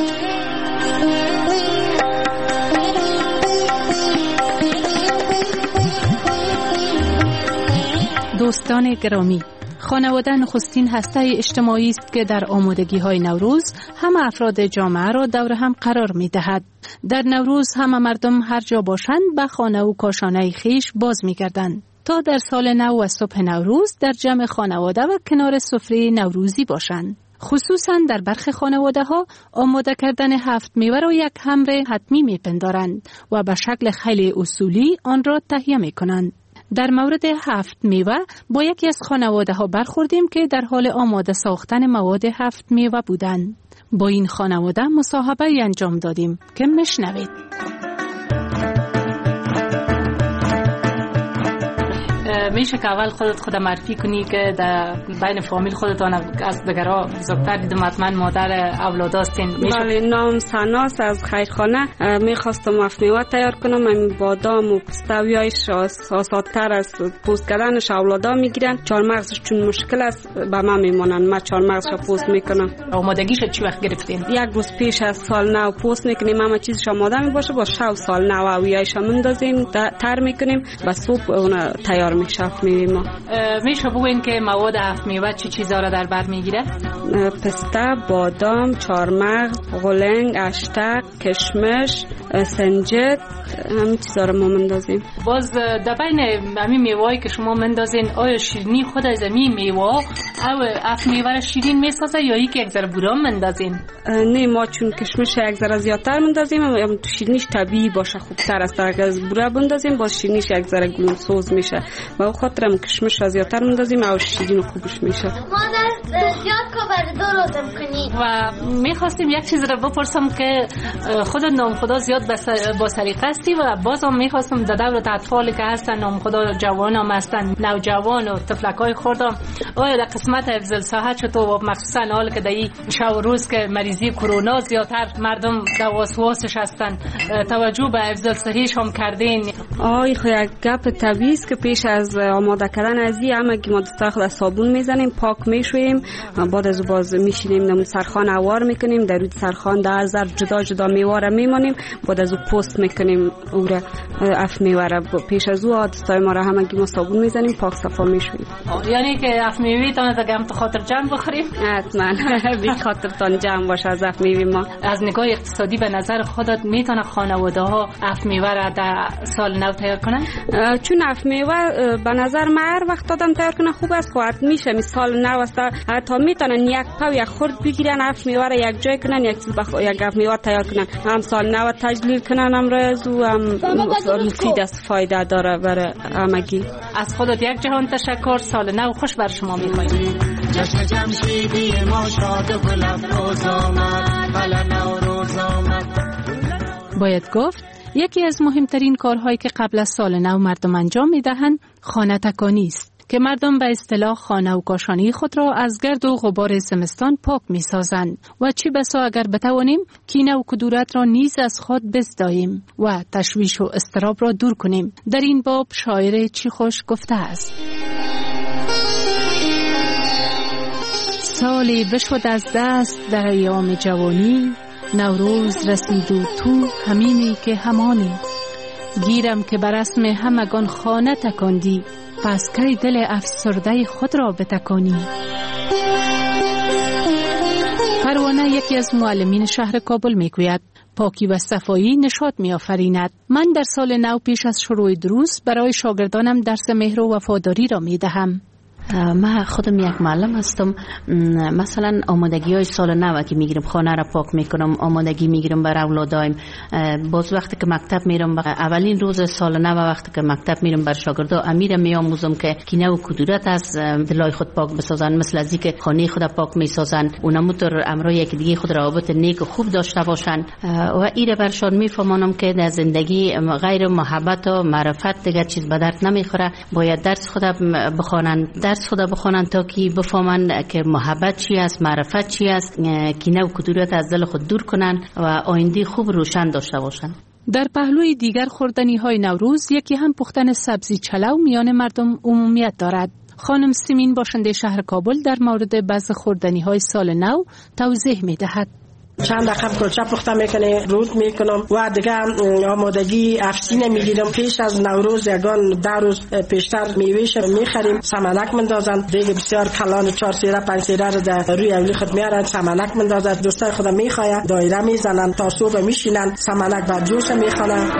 دوستان گرامی، خانواده نخستین هسته اجتماعی است که در آمادگی‌های نوروز همه افراد جامعه را دور هم قرار می‌دهد. در نوروز همه مردم هر جا باشند به خانه و کاشانه خویش باز می‌گردند تا در سال نو و صبح نوروز در جمع خانواده و کنار سفره نوروزی باشند. خصوصا در برخی خانواده ها آماده کردن هفت میوه را یک امر حتمی می‌پندارند و به شکل خیلی اصولی آن را تهیه می‌کنند. در مورد هفت میوه با یکی از خانواده ها برخوردیم که در حال آماده ساختن مواد هفت میوه بودند. با این خانواده مصاحبه انجام دادیم که میشنوید. میشه که اول خودت خود معرفی کنی که در بین فامیل خودتان از دگرها بزرگتر دیدم حتما مادر اولاد هستین. بله، نام سناس از خیرخانه. میخواستم هفت میوه تیار کنم. این بادام و پستویایش آسادتر از پوست کردنش اولادا میگیرن. چهارمغزش چون مشکل است به من میمونن. من چهارمغزش پوست میکنم. آمادگیش چی وقت گرفتین؟ یک روز پیش از سال نو پوست میکنیم. اما چیزش آماده میباشه با شو سال نو اویایش مندازیم تر میکنیم و سوپ اون تیار میشه. میوه میشه بگوین که مواد هفت میوه چی چیزا را در بر میگیره؟ پسته، بادام، چهارمغز، غلنگ، اشتق، کشمش، سنجد، همین چیزا را ما مندازیم. باز در بین همین میوه‌ای که شما مندازین آیا شیرینی خود از همین میوه او هفت میوه را شیرین میسازه یا یک یک ذره بورام مندازین؟ نه، ما چون کشمش یک ذره زیادتر مندازیم اما شیرینیش طبیعی باشه خوبتر است. اگر از بوره بندازیم باز شیرینیش یک ذره گلوسوز میشه. و خاطرم کشمش را زیادتر مندازیم او شیرین خوبش میشه. مادر زیاد کبر درست کنی. و میخواستیم یک چیز را بپرسم که خود نام خدا زیاد با سلیقه هستی و بازم میخواستم در دور اطفالی که هستن نام خدا جوان هم هستن نوجوان و طفلکای خوردم آیا در قسمت حفظ صحت چطور مخصوصا حال که در این شب روز که مریضی کرونا زیادتر مردم در وسواسش هستن توجه به حفظ صحیش هم کردین؟ آی خو یک گپ طبیعی است که پیش از آماده کردن از این همه که ما دستا خود صابون میزنیم پاک میشویم بعد از باز میشینیم نمون سرخان اوار میکنیم در روی سرخان در زر جدا جدا میوه را میمانیم بعد از او پست میکنیم او را اف میوه را پیش از او دستای ما را همه که ما صابون میزنیم پاک صفا میشویم. یعنی که اف میوه تان از گم تو خاطر جمع بخوریم؟ حتما بی خاطر تان جمع باشه از اف میوه ما. از نگاه اقتصادی به نظر خودت میتونه خانواده ها اف میوه را در سال نو تیار کنن؟ چون اف میوه به نظر من هر وقت دادم تیار کنه خوب است خواهد میشه مثال نو است تا میتونن یک پاو یک خورد بگیرن اف میوه را یک جای کنن یک چیز بخ... یک اف میوه تیار کنن هم سال نو تجلیل کنن امروز و هم مفید است فایده داره برای همگی. از خودت یک جهان تشکر. سال نو خوش بر شما میخوایم. جشن جمشیدی ما شاد و گل افروز آمد بله نوروز آمد. باید گفت یکی از مهمترین کارهایی که قبل از سال نو مردم انجام میدهند خانه تکانی است که مردم به اصطلاح خانه و کاشانه خود را از گرد و غبار زمستان پاک می‌سازند و چه بسا اگر بتوانیم کینه و کدورت را نیز از خود بزداییم و تشویش و اضطراب را دور کنیم. در این باب شاعر چی خوش گفته است: سالی بشد از دست در ایام جوانی، نوروز رسید و تو همینی که همانی، گیرم که بر رسم همگان خانه تکاندی، پس کی دل افسرده خود را بتکانی. پروانه یکی از معلمین شهر کابل میگوید پاکی و صفایی نشاط می‌آفریند. من در سال نو پیش از شروع دروس برای شاگردانم درس مهر و وفاداری را می‌دهم. من خودم یک معلم هستم. مثلا آمادگی های سال نو که میگیرم خانه را پاک میکنم، آمادگی میگیرم برای اولادایم. باز وقتی که مکتب میرم اولین روز سال نو وقتی که مکتب میرم بر شاگردا امیر میآموزم که کینه و کدورت از دلای خود پاک بسازن، مثل از اینکه خانه خود پاک میسازن و نموتر امرای یک دیگه خود رابط نیک و خوب داشته باشن و ایره برشان میفهمانم که در زندگی غیر محبت و معرفت دیگر چیز به درد نمیخوره. باید درس خود بخوانن، درس خدا بخوانن تا که بفهمن که محبت چی است، معرفت چی است، کینه و کدورت از دل خود دور کنن و آینده خوب روشن داشته باشن. در پهلوی دیگر خوردنی های نوروز یکی هم پختن سبزی چلو میان مردم عمومیت دارد. خانم سیمین باشنده شهر کابل در مورد بعض خوردنی های سال نو توضیح می دهد. چند رقم کلچه پخته میکنه رود میکنم و دیگه آمادگی افسینه میگیرم. پیش از نوروز یگان ده روز پیشتر میوهش میخریم، سمنک مندازن دیگه بسیار کلان چهار سیره پنج سیره رو در روی اولی خود میارن، سمنک مندازن دوستای خودم میخواین دایره میزنن تا صبح میشینن سمنک بعد جوش میخوانن.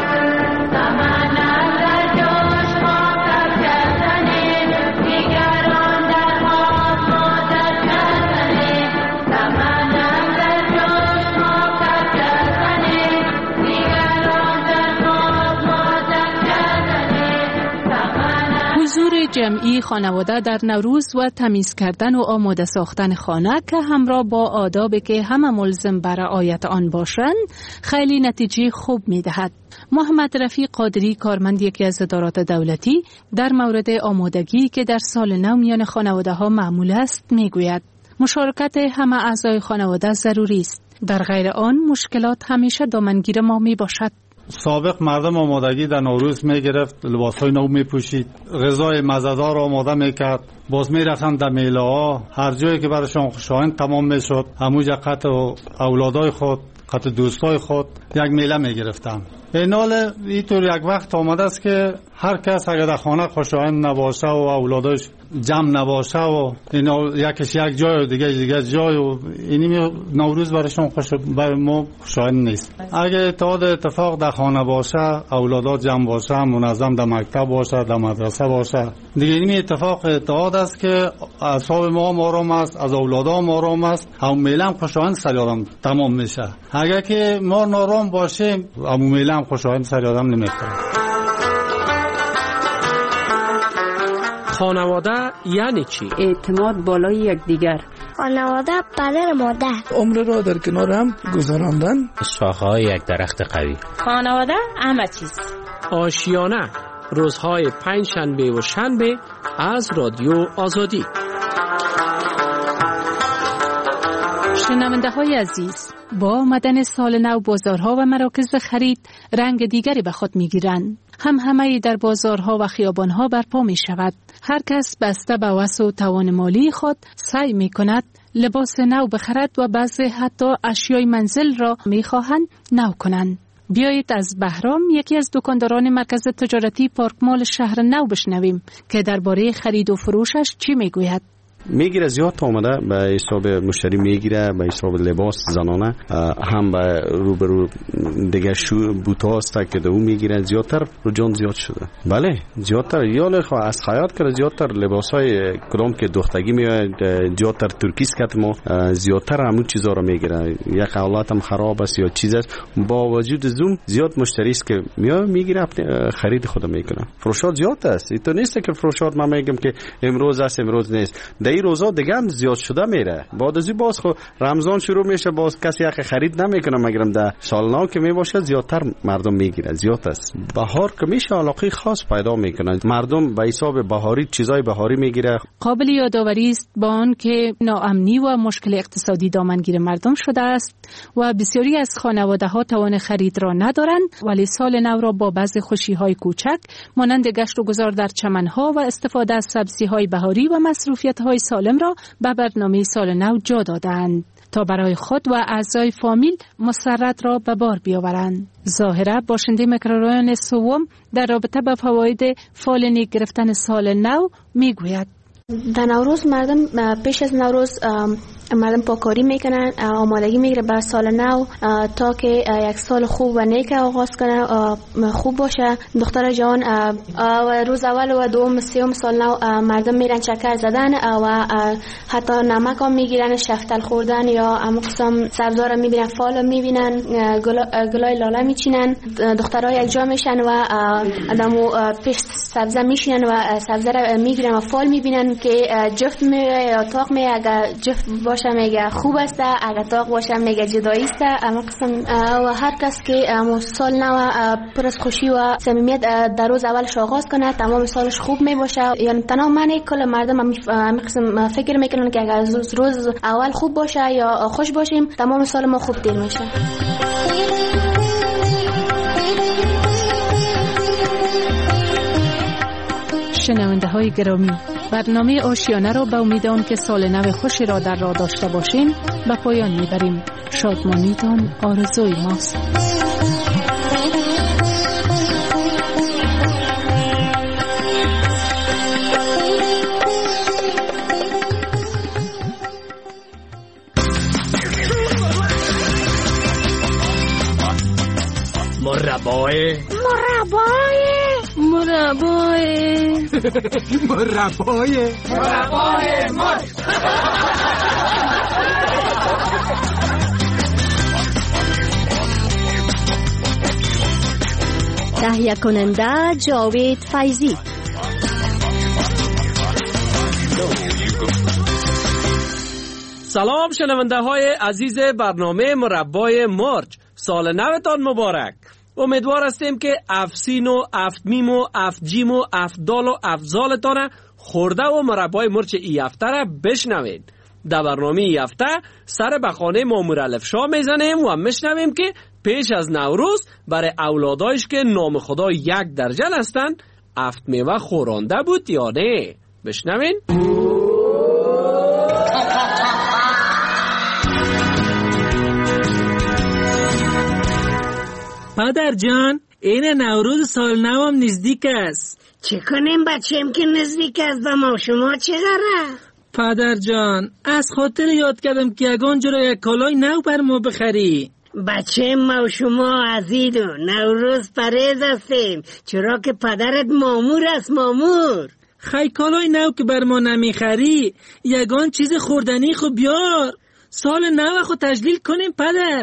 زندگی خانواده در نوروز و تمیز کردن و آماده ساختن خانه که همراه با آدابی که همه ملزم بر رعایت آن باشند خیلی نتیجه خوب می دهد. محمد رفیق قادری کارمند یکی از ادارات دولتی در مورد آمادگی که در سال نو میان خانواده ها معمول است می گوید مشارکت همه اعضای خانواده ضروری است. در غیر آن مشکلات همیشه دامنگیر ما می باشد. سابق مردم آمادگی در نوروز می گرفت، لباس های نو می پوشید، غذای مزه‌دار آماده می کرد، باز می رفتن در میله ها، هر جایی که برایشان خوشایند تمام می شد همونجا قطع اولادای خود قطع دوستای خود یک میله می گرفتن. این حال اینطور یک وقت آمده است که هر کس اگر در خانه خوشایند نباشه و اولادش جمع نباشه و اینا یکیش یک جای و دیگه دیگه جای و اینی نوروز برایشون خوش برای ما خوشایند نیست. اگه اتحاد اتفاق در خانه باشه، اولادات جمع باشه، منظم در مکتب باشه، در مدرسه باشه، دیگه این اتفاق اتحاد است که اعصاب ما هم آرام است، از اولادا هم آرام است، هم میله هم خوشایند سر آدم تمام میشه. اگه که ما نارام باشیم، هم میله هم خوشایند سر آدم نمیخوره. خانواده یعنی چی؟ اعتماد بالای یکدیگر. خانواده پدر مادر. عمر را در کنار هم گذراندن. شاخه‌های یک درخت قوی. خانواده همه چیز. آشیانه روزهای پنج شنبه و شنبه از رادیو آزادی. شنونده های عزیز، با آمدن سال نو بازارها و مراکز خرید رنگ دیگری به خود می گیرند. هم همه در بازارها و خیابانها برپا می شود. هر کس بسته به وسع و توان مالی خود سعی می کند لباس نو بخرد و بعضی حتی اشیای منزل را می خواهند نو کنند. بیایید از بهرام یکی از دکانداران مرکز تجارتی پارک مال شهر نو بشنویم که درباره خرید و فروشش چی می گوید. میگیره زیاد آمده به حساب مشتری میگیره به حساب لباس زنانه هم به روبرو دیگه شو بوتا هست که دو میگیره زیادتر رجوع زیاد شده. بله زیادتر یال خو از خیاط کرد زیادتر لباس های کدام که دختگی میاد زیادتر ترکیز کرد ما زیادتر همون چیزا رو میگیره. یک اولاد هم خراب است یا چیز است با وجود زوم زیاد مشتری است که میاد میگیره خرید خود میکنه. فروشات زیاد است. این تو نیست که فروشات ما میگم که امروز است امروز نیست. این روزا دیگه هم زیاد شده میره. بعد از این باز خو رمضان شروع میشه باز کسی یک خرید نمیکنه مگرم در سال نو که میباشه زیادتر مردم میگیره. زیاد است. بهار که میشه علاقه خاص پیدا میکنه. مردم به حساب بهاری چیزای بهاری میگیره. قابل یادآوری است با آن که ناامنی و مشکل اقتصادی دامنگیر مردم شده است و بسیاری از خانواده ها توان خرید را ندارند ولی سال نو را با بعضی خوشی های کوچک مانند گشت و گذار در چمن ها و استفاده از سبزی های بهاری و مصروفیت های سالم را به برنامه سال نو جا دادند تا برای خود و اعضای فامیل مسرت را به بار بیاورند. ظاهرا باشنده میکرورایون سوم در رابطه با فواید فالنی گرفتن سال نو میگوید. در نوروز مردم پیش از نوروز مردم پاکاری میکنن، آمادگی میگیره برای سال نو تا که یک سال خوب و نیک آغاز کنه، خوب باشه. دختر جوان روز اول و دوم سوم سال نو مردم میرن چکر زدن و حتی نمک هم میگیرن، شفتل خوردن یا اما قسم سبزار میبینن، فال میبینن، گلای لاله میچینن. دخترها یک جا میشن و آدمو پیش سبزه میشینن و سبزه را میگیرن و فال میبینن که جفت میره یا تاق میره. اگر جفت باشه میگه خوب است، اگر تاق باشه میگه جدایی است. اما قسم و هر کس که سال نو پر از خوشی و صمیمیت در روز اولش آغاز کنه تمام سالش خوب می باشه. یعنی تنها معنی کل مردم هم قسم فکر میکنن که اگر روز اول خوب باشه یا خوش باشیم تمام سال ما خوب دیر میشه. شنونده های گرامی، برنامه آشیانه را به امید آن که سال نو خوشی را در راه داشته باشین به پایان میبریم. شادمانیتان آرزوی ماست. مربای مربای مربای مربای مربای مار. تهیه کننده جاوید فیضی، سلام شنونده های عزیز برنامه مربای مرچ، سال نوتان مبارک. امیدوار هستیم که افسین و افتمیم و افجیم و افدال و افزالتان خورده و مربای مرچ ای هفته را بشنوید. در برنامه ای هفته سر به خانه مامور الفشا میزنیم و میشنویم که پیش از نوروز برای اولادایش که نام خدا یک درجن هستند افت میوه خورانده بود یا نه؟ بشنوین. پدر جان، این نوروز سال نو هم نزدیک است. چه کنیم بچه‌م که نزدیک است و ما شما چقدره؟ پدر جان، از خاطر یاد کردم که یگان جورا یک کالای نو بر ما بخری. بچه ما و شما عزیز و نوروز پریز هستیم، چرا که پدرت مامور است. مامور خی کالای نو که بر ما نمیخری، یگان چیز خوردنی خو بیار، سال نو خو تجلیل کنیم پدر.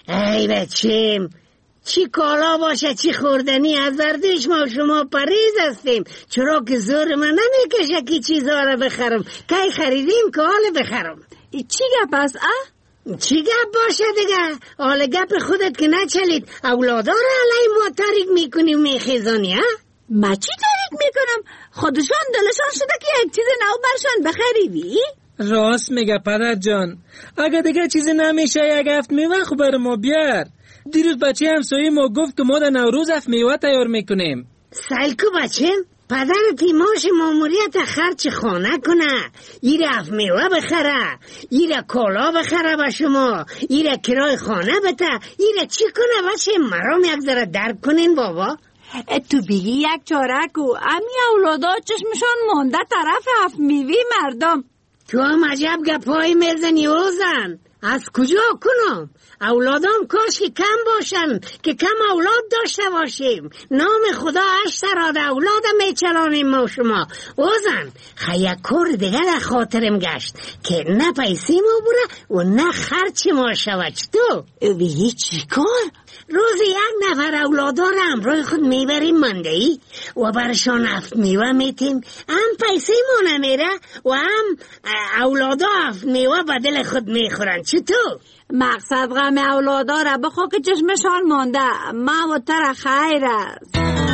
ای بچه‌م، چی کالا باشه چی خوردنی، از اردوش ما و شما پریز هستیم، چرا که زور من نمیکشه که چیزها را بخرم. کی خریدیم که حال بخرم. چی گپ است اه؟ چی گپ باشه دیگه؟ حال گپ خودت که نچلید اولادا را علی ما تاریک میکنی و میخیزانی ها؟ ما چی تاریک میکنم؟ خودشان دلشان شده که یک چیز نو برشان بخریدی؟ راست میگه پدر جان، اگه دیگه چیز نمیشه یک هفت میوه خو بر ما بیار. دیروز بچه همسایه ما گفت که ما در نوروز هفت میوه تیار میکنیم. سالکو بچه پدرت ماش ماموریت خرچ خانه کنه، ایره هفت میوه بخره، ایره کالا بخره با شما، ایره کرای خانه بده، ایره چی کنه بچه؟ مرام یک ذره درک کنین بابا. تو بگی یک چاره کو، امی اولادا چشمشان مونده طرف هفت میوه مردم. تو هم عجب گپایی میزنی اوزن، از کجا کنم؟ اولادان کاش که کم باشن که کم اولاد داشته باشیم. نام خدا اشتراد اولاد میچلانیم ما شما. اوزن خیلی کور دیگه در خاطرم گشت که نه پیسی ما بوره و نه خرچ ما شود. تو اوی چی کار؟ روز یک نفر اولادار امروی خود میبریم مندهی و برشان هفت میوه میتیم، هم پیسی ما نمیره و هم اولادا هفت میوه به دل خود میخورن. چطور؟ مقصد غم اولادا را بخوا که چشمشان مانده، ما و تر خیر است.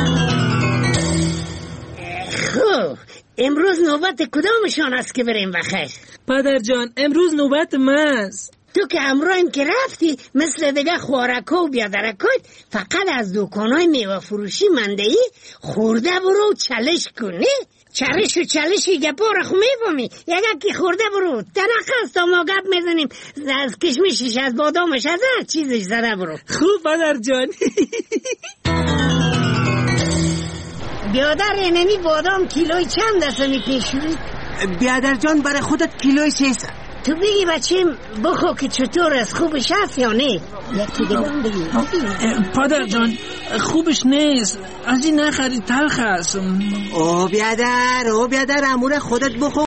خوب امروز نوبت کدامشان است که بریم بخیر؟ پدر جان امروز نوبت ماست. تو که امروز که رفتی مثل دیگه خوارکا و بیادرکات فقط از دوکانای میوه فروشی مندهی خورده برو چلش کنی. چرش و چلشی گپا را خو میفهمی. یکی که خورده برو تنخست تا ما گپ میزنیم، از کشمشش از بادامش از هر چیزش زده برو. خوب پدر جان. بیادر اینمی بادام کیلوی چند دسته میپیشوی؟ بیادر جان برای خودت کیلوی سیست. تو بگی بچیم بخو که چطور است، خوبش هست یا نه؟ یکی دیگه بگی. پدر جان خوبش نیست، از این نخری تلخ است. او بیادر او بیادر امور خودت بخو.